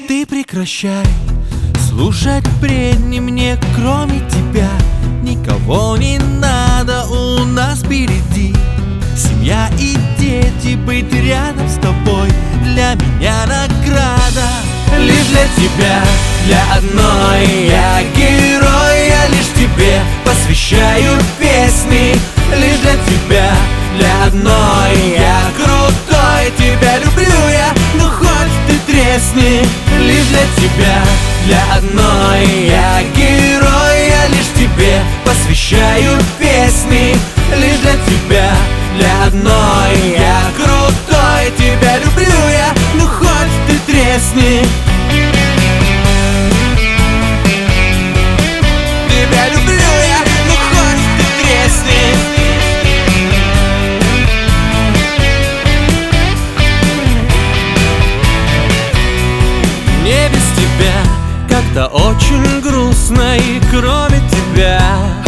ты прекращай слушать бредни, мне кроме тебя никого не надо у нас впереди. Семья и дети, быть рядом с тобой для меня награда. Лишь для тебя, для одной я герой, я лишь тебе посвящаю песни. Лишь для тебя, для одной я крутой, тебя люблю я, ну хоть ты тресни. Лишь для тебя, для одной я герой, я лишь тебе посвящаю песни. Лишь для тебя, для одной я крутой, тебя люблю я, ну хоть ты тресни. Тебя люблю я, ну хоть ты тресни. Мне без тебя как-то очень грустно, и кроме тебя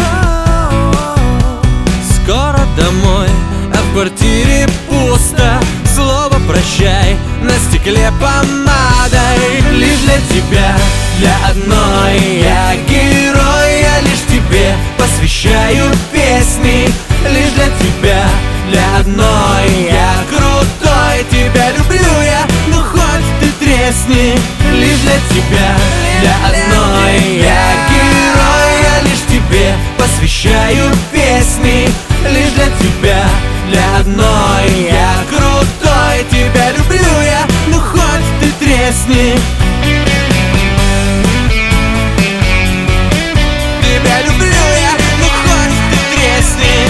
скоро домой, а в квартире пусто. Слово прощай на стекле помадой. Лишь для тебя, для одной я герой, я лишь тебе посвящаю песни. Лишь для тебя, для одной я крутой, тебя люблю я, ну хоть ты тресни. Лишь для тебя, для одной я герой, я лишь тебе посвящаю песни. Лишь для тебя, для одной я крутой, тебя люблю я, ну хоть ты тресни. Тебя люблю я, ну хоть ты тресни.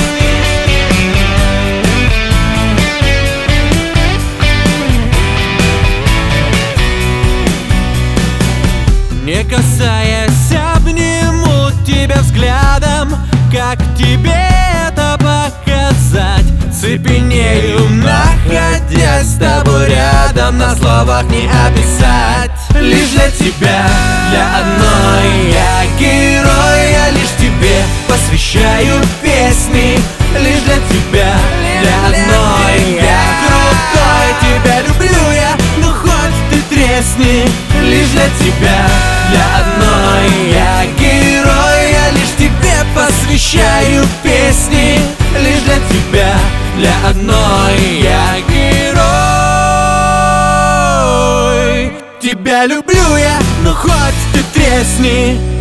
Не касаясь, обниму тебя взглядом. Как тебе это показать? Цепенею, находясь с тобой рядом, на словах не описать. Лишь для тебя, для одной я герой, я лишь тебе посвящаю песни. Лишь для тебя, для одной я крутой, тебя люблю я, ну хоть ты тресни. Лишь для тебя, для одной я герой, я лишь тебе посвящаю песни. Лишь для тебя, для одной я герой, тебя люблю я, ну хоть ты тресни.